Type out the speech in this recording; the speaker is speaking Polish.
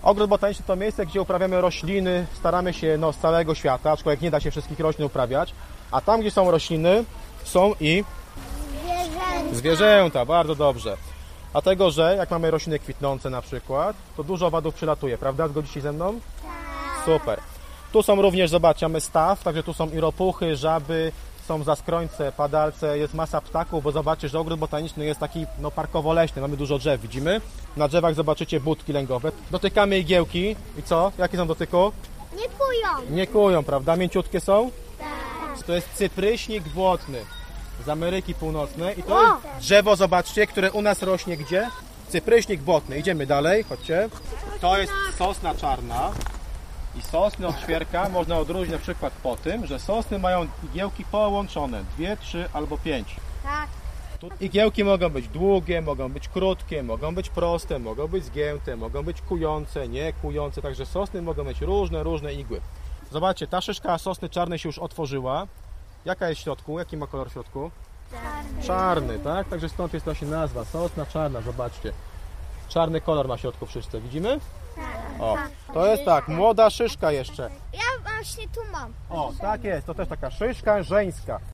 Ogród botaniczny to miejsce, gdzie uprawiamy rośliny, staramy się z całego świata, aczkolwiek nie da się wszystkich roślin uprawiać, a tam, gdzie są rośliny, są i zwierzęta, bardzo dobrze. Dlatego, że jak mamy rośliny kwitnące na przykład, to dużo owadów przylatuje, prawda? Zgodzicie się ze mną? Tak. Super. Tu są również, zobaczcie, mamy staw, także tu są i ropuchy, żaby, są zaskrońce, padalce, jest masa ptaków, bo zobaczcie, że ogród botaniczny jest taki parkowo-leśny, mamy dużo drzew, widzimy? Na drzewach zobaczycie budki lęgowe. Dotykamy igiełki i co? Jakie są w dotyku? Nie kują. Nie kują, prawda? Mięciutkie są? Tak. To jest cypryśnik błotny z Ameryki Północnej i to jest drzewo, zobaczcie, które u nas rośnie gdzie? Cypryśnik błotny. Idziemy dalej, chodźcie. To jest sosna czarna i sosny od świerka można odróżnić na przykład po tym, że sosny mają igiełki połączone, 2, 3 albo 5. Tak. Igiełki mogą być długie, mogą być krótkie, mogą być proste, mogą być zgięte, mogą być kujące, nie kujące, także sosny mogą mieć różne igły. Zobaczcie, ta szyszka sosny czarnej się już otworzyła. Jaka jest w środku? Jaki ma kolor w środku? Czarny, tak? Także stąd jest to się nazwa, sosna czarna, zobaczcie. Czarny kolor ma w środku w szyszce, widzimy? O, to jest tak, młoda szyszka jeszcze. Ja właśnie tu mam. O, tak jest, to też taka szyszka żeńska.